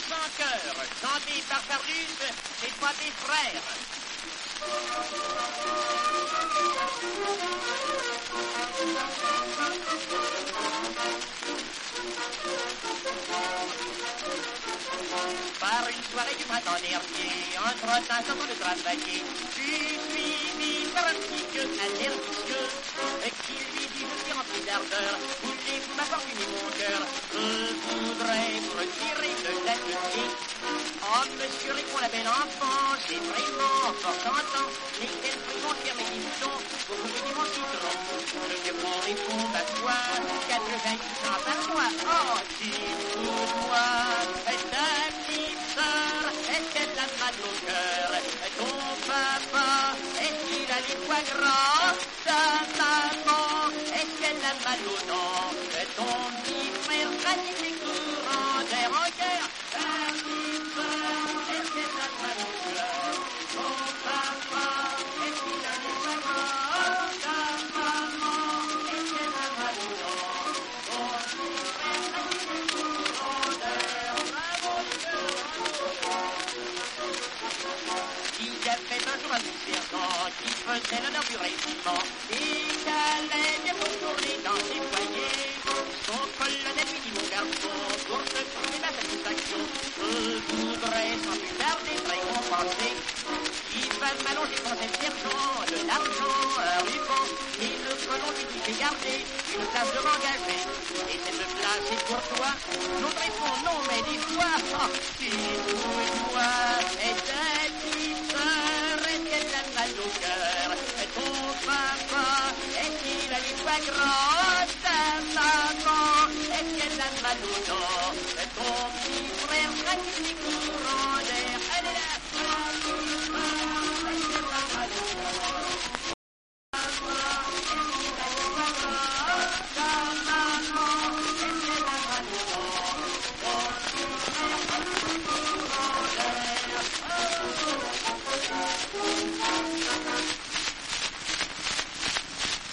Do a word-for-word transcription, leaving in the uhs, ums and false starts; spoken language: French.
sans cœur, chanté par Carlus et pas des frères. Par une soirée du printemps dernier, entre temps sortant de travailler, je suis suivi par un petit gueux allergique qui lui dit je suis rempli d'ardeur, voulez-vous m'apporter mon cœur? Je voudrais vous retirer de la musique. Oh monsieur, répond la belle enfant, c'est vraiment fort tentant, mais quel prix vont faire mes boutons pour vous donner mon citron? Le vieux con répond à toi, quatre-vingt-dix ans par mois. Oh, dis-moi, ta petite sœur, est-ce qu'elle a mal au cœur? Ton papa, est-ce qu'il a les poids grands? Ta maman, est-ce qu'elle a mal aux dents? Ton petit frère, pratique les courants d'air en cœur. Ta petite sœur, est-ce qu'elle a mal au cœur? Ton papa, est-ce qu'il a les poids grands? Ta maman, est-ce qu'elle a mal aux dents? Ton petit frère, pratique les courants d'air. Il y avait un jour un petit sergent qui faisait l'honneur du régiment et qu'allait bien pour tourner dans ses foyers. Son colonel lui dit mon garçon, pour te trouver ma satisfaction, je voudrais sans plus tarder te récompenser. Il va m'allonger pour cet sergent de l'argent, un ruban, et le colon lui dit j'ai gardé une place de m'engager. Et cette place est pour toi. L'autre répond non, mais dis-toi, oh, dis-moi, et ta petite sœur, est-ce qu'elle a mal au cœur? Ton papa, est-ce qu'il a les poids grands? Ta maman, est-ce qu'elle a mal aux dents? Ton petit frère pratique les courants d'air.